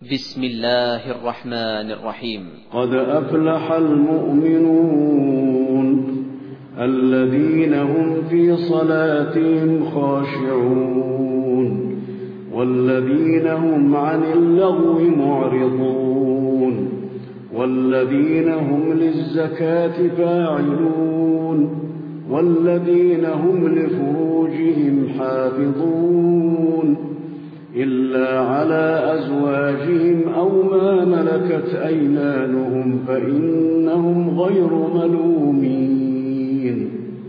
بسم الله الرحمن الرحيم. قد أفلح المؤمنون الذين هم في صلاتهم خاشعون والذين هم عن اللغو معرضون والذين هم للزكاة فاعلون والذين هم لفروجهم حافظون إلا على أزواجهم أو ما ملكت أيمانهم فإنهم غير ملومين.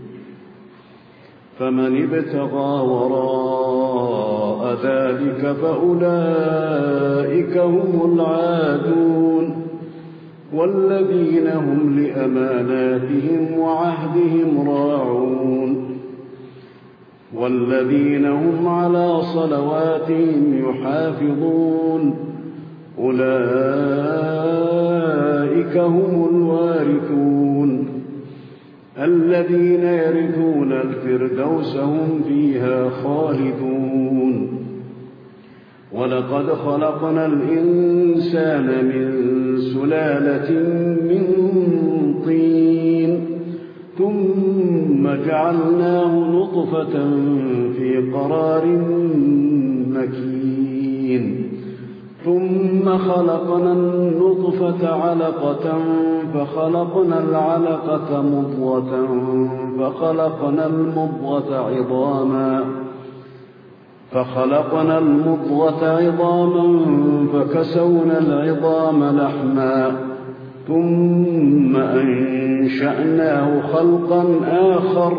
فمن ابتغى وراء ذلك فأولئك هم العادون والذين هم لأماناتهم وعهدهم راعون والذين هم على صلواتهم يحافظون أولئك هم الوارثون الذين يرثون الفردوس هم فيها خالدون. ولقد خلقنا الإنسان من سلالة من طين ثم جعلناه نطفة في قرار مكين ثم خلقنا النطفة علقة فخلقنا العلقة مضغة فخلقنا المضغة عظاما فكسونا العظام لحما ثم أنشأناه خلقا آخر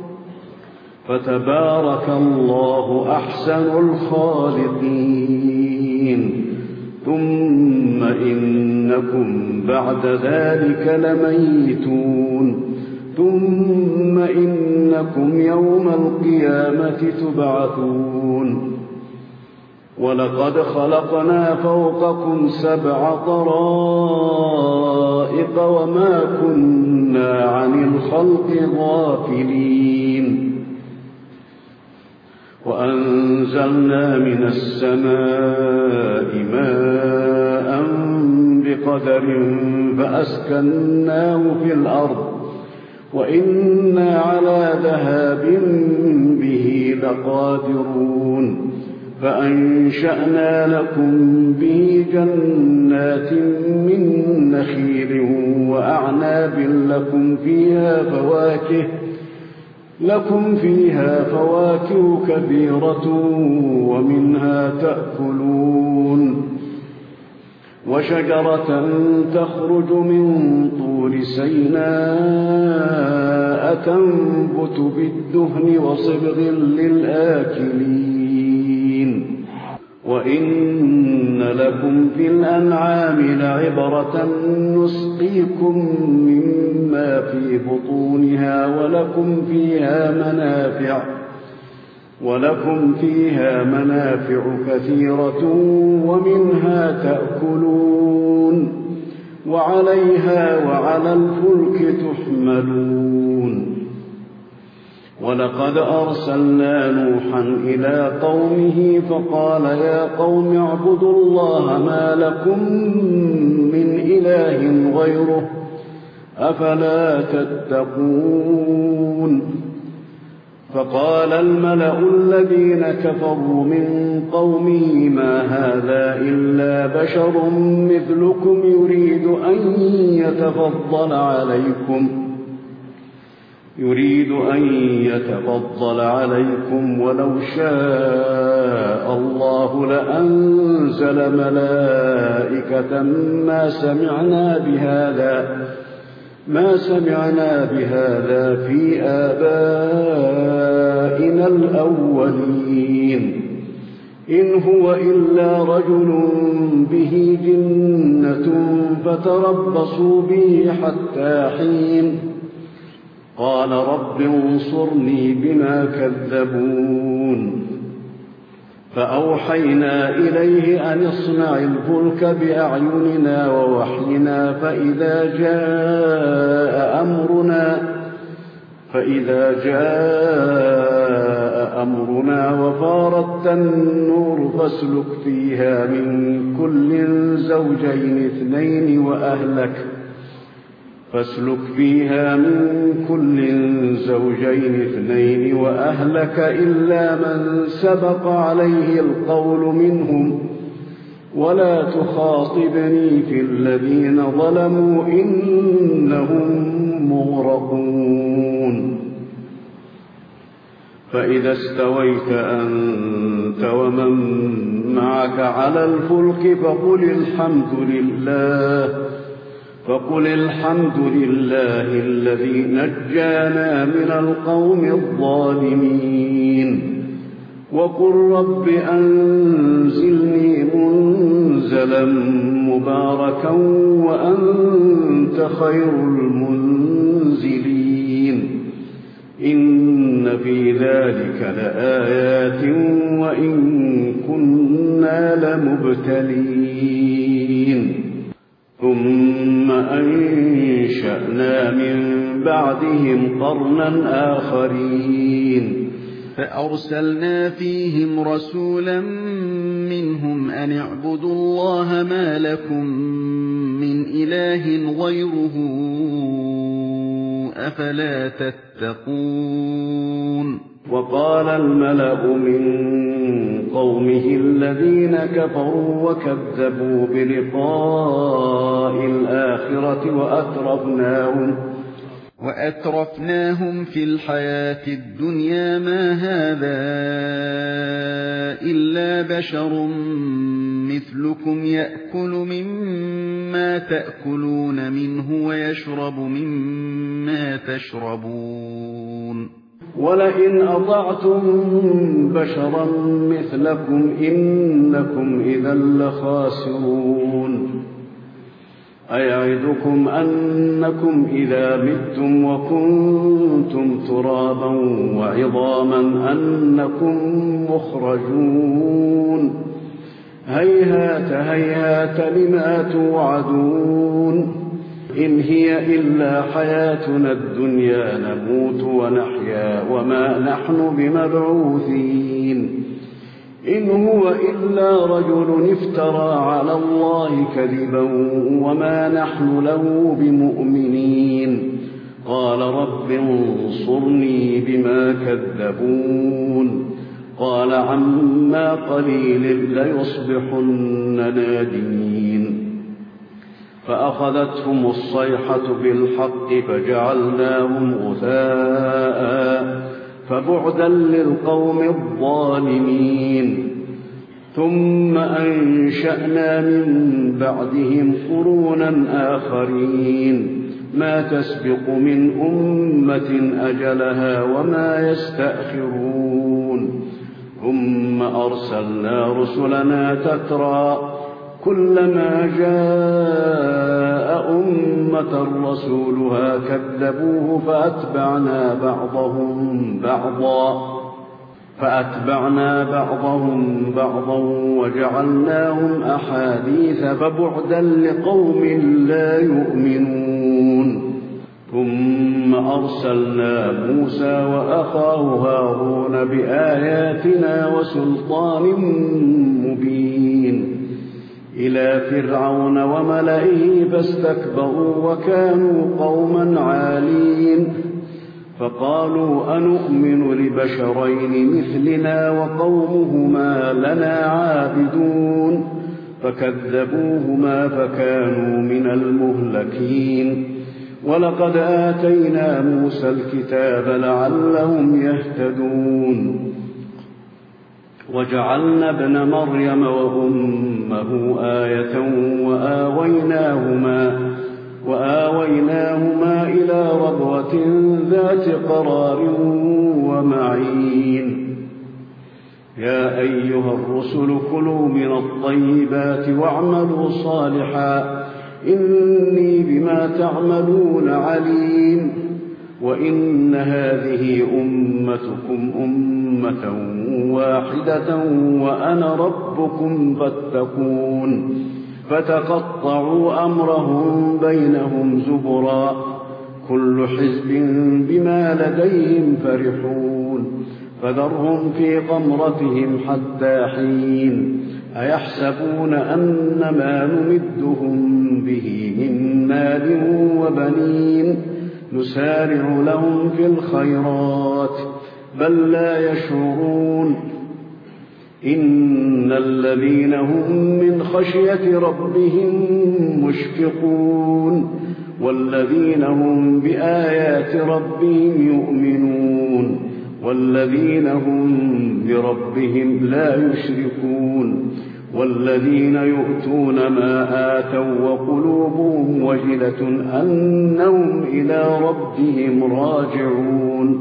فتبارك الله أحسن الخالقين. ثم إنكم بعد ذلك لميتون ثم إنكم يوم القيامة تبعثون. ولقد خلقنا فوقكم 7 طرائق وما كنا عن الخلق غافلين. وأنزلنا من السماء ماء بقدر فأسكناه في الأرض وإنا على ذهاب به لقادرون. فأنشأنا لكم به جنات من نخيل وأعناب لكم فيها فواكه كثيرة ومنها تأكلون. وشجرة تخرج من طور سيناء تنبت بالدهن وصبغ للآكلين. وإن لكم في الأنعام لعبرة نسقيكم مما في بطونها ولكم فيها منافع كثيرة ومنها تأكلون وعليها وعلى الفلك تحملون. ولقد أرسلنا نوحا إلى قومه فقال يا قوم اعبدوا الله ما لكم من إله غيره أفلا تتقون. فقال الملأ الذين كفروا من قومه ما هذا إلا بشر مثلكم يريد أن يتفضل عليكم ولو شاء الله لأنزل ملائكة ما سمعنا بهذا في آبائنا الأولين إن هو إلا رجل به جنة فتربصوا به حتى حين. قال رب انصرني بما كذبون. فأوحينا إليه أن اصنع الفلك بأعيننا ووحينا فإذا جاء أمرنا وفارت النور فاسلك فيها من كل زوجين اثنين وأهلك إلا من سبق عليه القول منهم ولا تخاطبني في الذين ظلموا إنهم مغرقون فإذا استويت أنت ومن معك على الفلك فقل الحمد لله الذي نجانا من القوم الظالمين وقل رب أنزلني منزلا مباركا وأنت خير المنزلين إن في ذلك لآيات وإن كنا لمبتلين ثم أنشأنا من بعدهم قرنا آخرين فأرسلنا فيهم رسولا منهم أن اعبدوا الله ما لكم من إله غيره أفلا تتقون وقال الملأ من قومه الذين كفروا وكذبوا بلقاء الآخرة وأترفناهم في الحياة الدنيا ما هذا إلا بشر مثلكم يأكل مما تأكلون منه ويشرب مما تشربون ولئن أطعتم بشرا مثلكم إنكم إذا لخاسرون أيعدكم أنكم إذا متم وكنتم ترابا وعظاما أنكم مخرجون هيهات هيهات لما توعدون إن هي إلا حياتنا الدنيا نموت ونحيا وما نحن بمبعوثين إن هو إلا رجل افترى على الله كذبا وما نحن له بمؤمنين قال رب انصرني بما كذبون قال عما قليل ليصبحن نادمين فأخذتهم الصيحة بالحق فجعلناهم غثاء فبعدا للقوم الظالمين ثم أنشأنا من بعدهم قرونا آخرين ما تسبق من أمة أجلها وما يستأخرون ثم أرسلنا رسلنا تترى كلما جاء أمة رسولها كذبوه فأتبعنا بعضهم بعضا وجعلناهم أحاديث فبعدا لقوم لا يؤمنون ثم أرسلنا موسى وأخاه هارون بآياتنا وسلطان مبين إلى فرعون وملئه فاستكبروا وكانوا قوما عالين فقالوا أنؤمن لبشرين مثلنا وقومهما لنا عابدون فكذبوهما فكانوا من المهلكين ولقد آتينا موسى الكتاب لعلهم يهتدون وجعلنا ابن مريم وأمه آية وآويناهما إلى ربوة ذات قرار ومعين يا أيها الرسل كلوا من الطيبات واعملوا صالحا إني بما تعملون عليم وإن هذه أمتكم أمة واحدة وأنا ربكم فاتقون فتقطعوا أمرهم بينهم زبرا كل حزب بما لديهم فرحون فذرهم في غمرتهم حتى حين أيحسبون أن ما نمدهم به من مال وبنين نسارع لهم في الخيرات بل لا يشعرون إن الذين هم من خشية ربهم مشفقون والذين هم بآيات ربهم يؤمنون والذين هم بربهم لا يشركون والذين يؤتون ما آتوا وقلوبهم وجلة أنهم إلى ربهم راجعون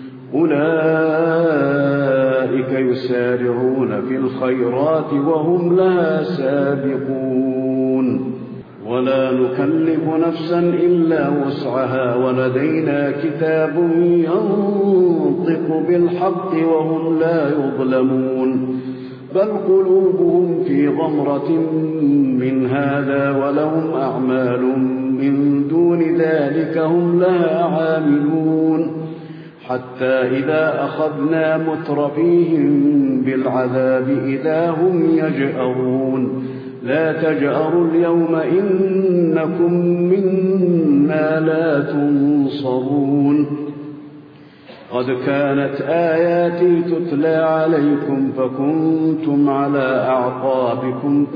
أولئك يسارعون في الخيرات وهم لها سابقون ولا نكلف نفسا إلا وسعها ولدينا كتاب ينطق بالحق وهم لا يظلمون بل قلوبهم في غمرة من هذا ولهم أعمال من دون ذلك هم لها عاملون حتى إذا أخذنا مترفيهم بالعذاب إذا هم يجأرون لا تجأروا اليوم إنكم منا لا تنصرون قد كانت آياتي تتلى عليكم فكنتم على أعقابكم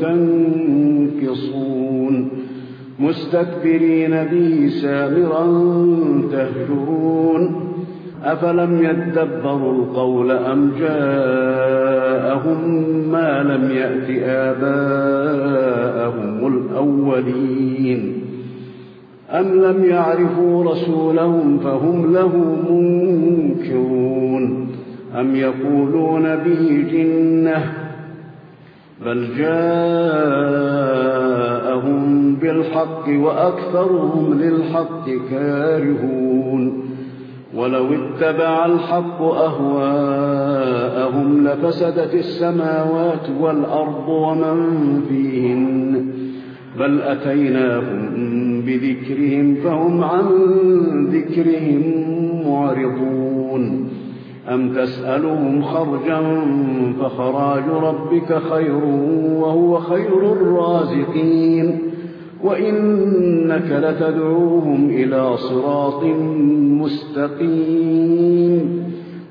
تنكصون مستكبرين به سامرا تهجرون أفلم يدبروا القول أم جاءهم ما لم يأت آباءهم الأولين أم لم يعرفوا رسولهم فهم له منكرون أم يقولون به جنة بل جاءهم بالحق وأكثرهم للحق كارهون ولو اتبع الحق أهواءهم لفسدت السماوات والأرض ومن فيهن بل أتيناهم بذكرهم فهم عن ذكرهم معرضون أم تسألهم خرجا فخراج ربك خير وهو خير الرازقين وإنك لتدعوهم إلى صراط مستقيم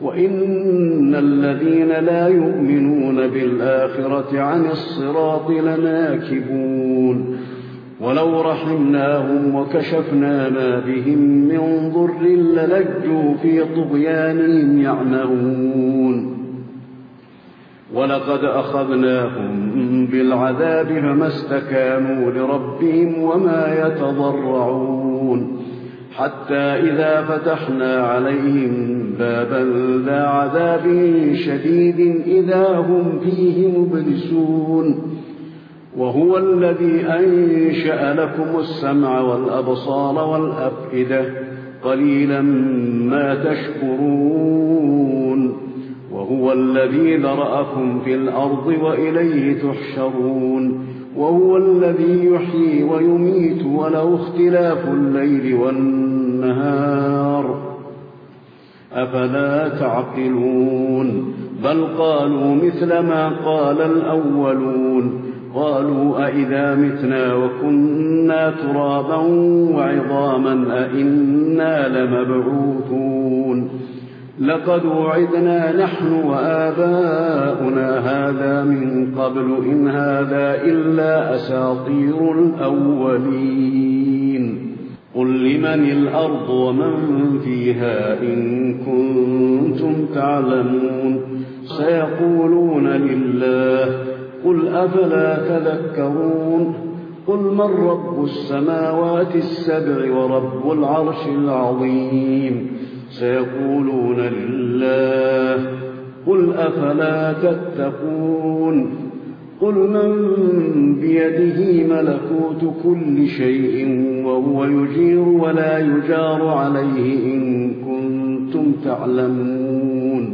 وإن الذين لا يؤمنون بالآخرة عن الصراط لناكبون ولو رحمناهم وكشفنا ما بهم من ضر للجوا في طغيانهم يعمهون ولقد أخذناهم بالعذاب فما استكانوا لربهم وما يتضرعون حتى إذا فتحنا عليهم بابا ذا عذاب شديد إذا هم فيه مبلسون وهو الذي أنشأ لكم السمع والأبصار والأفئدة قليلا ما تشكرون وهو الذي ذرأكم في الأرض وإليه تحشرون وهو الذي يحيي ويميت وله اختلاف الليل والنهار أفلا تعقلون بل قالوا مثل ما قال الأولون قالوا أئذا متنا وكنا ترابا وعظاما أئنا لمبعوثون لقد وعدنا نحن وآباؤنا هذا من قبل إن هذا إلا أساطير الأولين قل لمن الأرض ومن فيها إن كنتم تعلمون سيقولون لله قل أفلا تذكرون قل من رب السماوات السبع ورب العرش العظيم سيقولون لله قل أفلا تتقون قل من بيده ملكوت كل شيء وهو يجير ولا يجار عليه إن كنتم تعلمون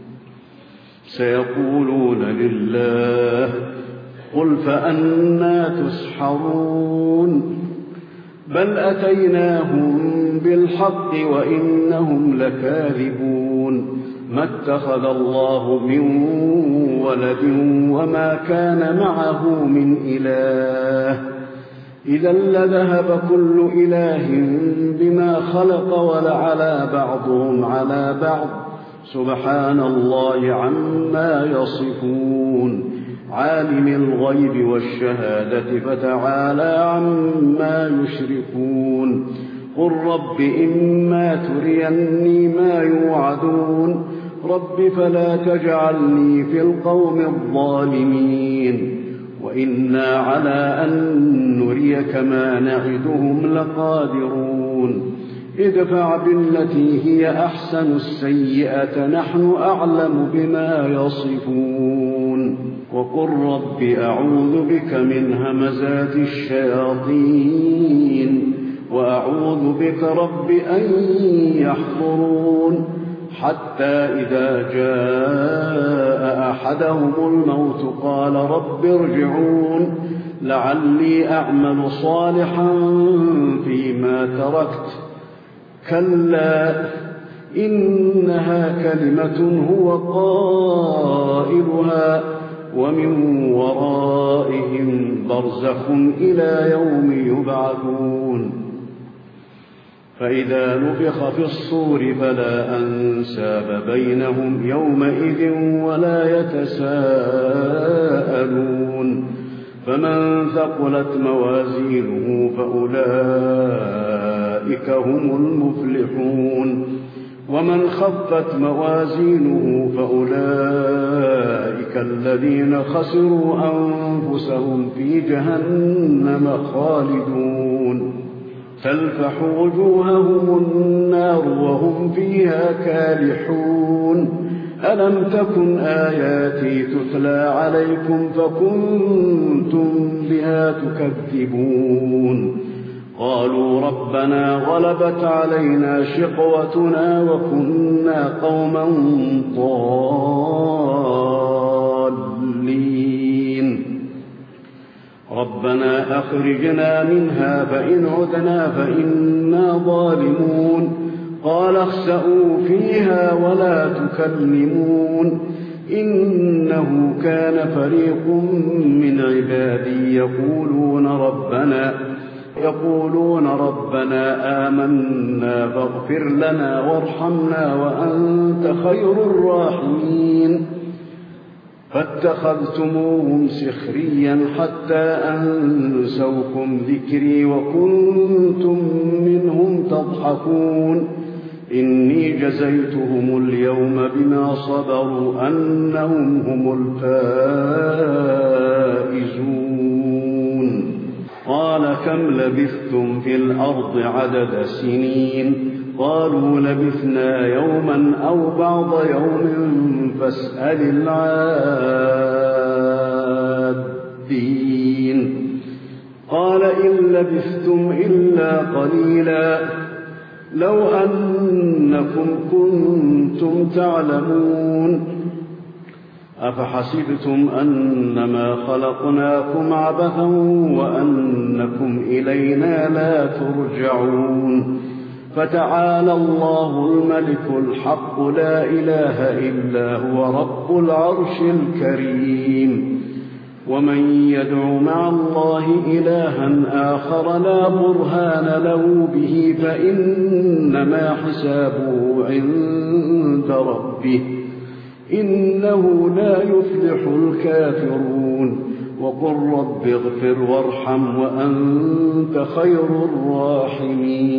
سيقولون لله قل فأنى تسحرون بل أتيناهم بالحق وإنهم لكاذبون ما اتخذ الله من ولد وما كان معه من إله إذا لذهب كل إله بما خلق ولعلى بعضهم على بعض سبحان الله عما يصفون عالم الغيب والشهادة فتعالى عما يشركون قل رب إما تريني ما يوعدون رب فلا تجعلني في القوم الظالمين وإنا على أن نريك ما نعدهم لقادرون ادفع بالتي هي أحسن السيئة نحن أعلم بما يصفون وقل رب أعوذ بك من همزات الشياطين وأعوذ بك رب أن يحضرون حتى إذا جاء أحدهم الموت قال رب ارجعون لعلي أعمل صالحا فيما تركت كلا إنها كلمة هو قائلها ومن ورائهم برزخ إلى يوم يبعثون فإذا نفخ في الصور فلا أنساب بينهم يومئذ ولا يتساءلون فمن ثقلت موازينه فأولئك هم المفلحون ومن خفت موازينه فأولئك الذين خسروا أنفسهم في جهنم خالدون تلفح وجوههم النار وهم فيها كالحون ألم تكن آياتي تتلى عليكم فكنتم بها تكذبون قالوا ربنا غلبت علينا شقوتنا وكنا قوما ضالين ربنا أخرجنا منها فإن عدنا فإنا ظالمون قال اخسئوا فيها ولا تكلمون إنه كان فريق من عبادي يقولون ربنا آمنا فاغفر لنا وارحمنا وأنت خير الراحمين فاتخذتموهم سخريا حتى أنسوكم ذكري وكنتم منهم تضحكون إني جزيتهم اليوم بما صبروا أنهم هم الفائزون قال كم لبثتم في الأرض عدد سنين قالوا لبثنا يوما أو بعض يوم فاسأل العادين قال إن لبثتم إلا قليلا لو أنكم كنتم تعلمون أفحسبتم أنما خلقناكم عبثا وأنكم إلينا لا ترجعون فتعالى الله الملك الحق لا إله إلا هو رب العرش الكريم ومن يدع مع الله إلها آخر لا برهان له به فإنما حسابه عند ربه إنه لا يفلح الكافرون وقل رب اغفر وارحم وأنت خير الراحمين